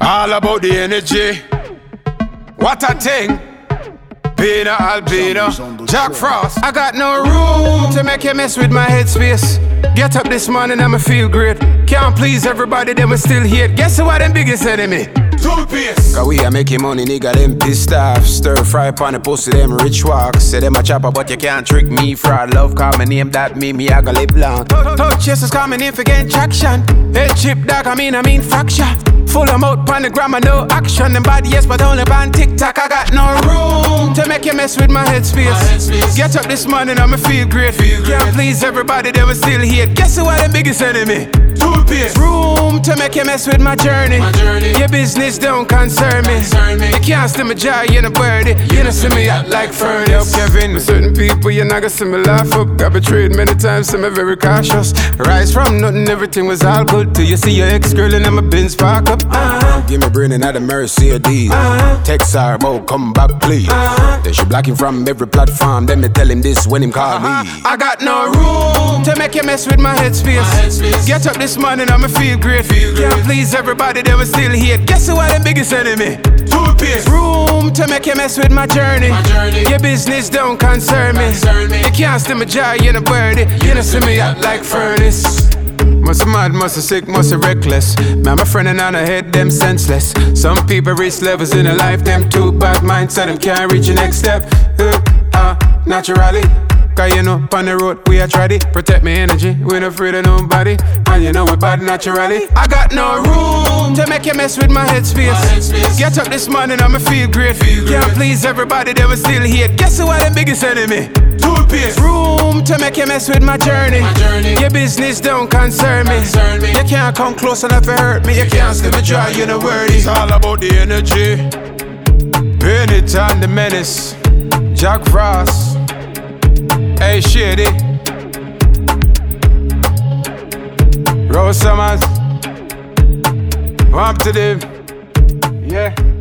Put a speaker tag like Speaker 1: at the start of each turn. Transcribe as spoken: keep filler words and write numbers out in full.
Speaker 1: All about the energy. What a thing. Pino Albino, Jack Frost. I got no room to make you mess with my headspace. Get up this morning, I'ma feel great. Can't please everybody, then we still hate. Guess who are them biggest enemy? Toothpaste. Cause we are making money, nigga, them pissed off. Stir fry upon the pussy, them rich walks. Say them a chopper, but you can't trick me. Fraud love, call my name, that me, me, I go live long. Touch chasers coming in for getting traction. Head chip, dog, I mean, I mean fracture. Full of mouth, pan the grammar, no action. Them body, yes, but only on TikTok. I got no room to make you mess with my headspace. Head Get up this morning, I'ma feel great. Feel great. Can't please everybody, they will still hate. Guess who are the biggest enemy? Toothpaste. Room to make you mess with my journey. my journey. Your business don't concern me. concern me. You can't steal my joy, you're a birdie. You don't see me out like Fernie. Yo, Kevin, with certain people, you're not gonna see me laugh up. Got betrayed many times, so I'm very cautious. Rise from nothing, everything was all good. Till you see your ex-girl and I'm a Benz park up. Uh-huh. Give me brain and not a Mercedes. Uh-huh. Text her about come back please. Uh-huh. Then she block him from every platform. Then me tell him this when him call uh-huh. me. I got no room to make you mess with my headspace. headspace. Get up this morning, I'ma feel great. Feel great. Can't please everybody, they will still hate. Guess who are the biggest enemy? Toothpaste. Room to make you mess with my journey. my journey. Your business don't concern me. concern me. You can't steal my joy, you're a birdie. You don't see me out like furnace. Must mad, must sick, must reckless. Man, my friend and on the head, them senseless. Some people reach levels in a life, them too bad minds, so them can't reach the next step. Uh, uh, naturally. Cause you know, on the road, we are tried it. Protect my energy, we ain't afraid of nobody. And you know we bad naturally. I got no room to make you mess with my headspace. headspace. Get up this morning, I'ma feel great. Feel great. Can't please everybody, they will still hate. Guess who are the biggest enemy? Toothpaste. Room to make you mess with my journey. my journey. Your business don't concern me. concern me. You can't come close enough to hurt me. You can't steal my joy, you're not worthy. It's all about the energy. Burn it on the menace. Jack Frost. Hey, shitty. Rose Summers. Up to them. Yeah.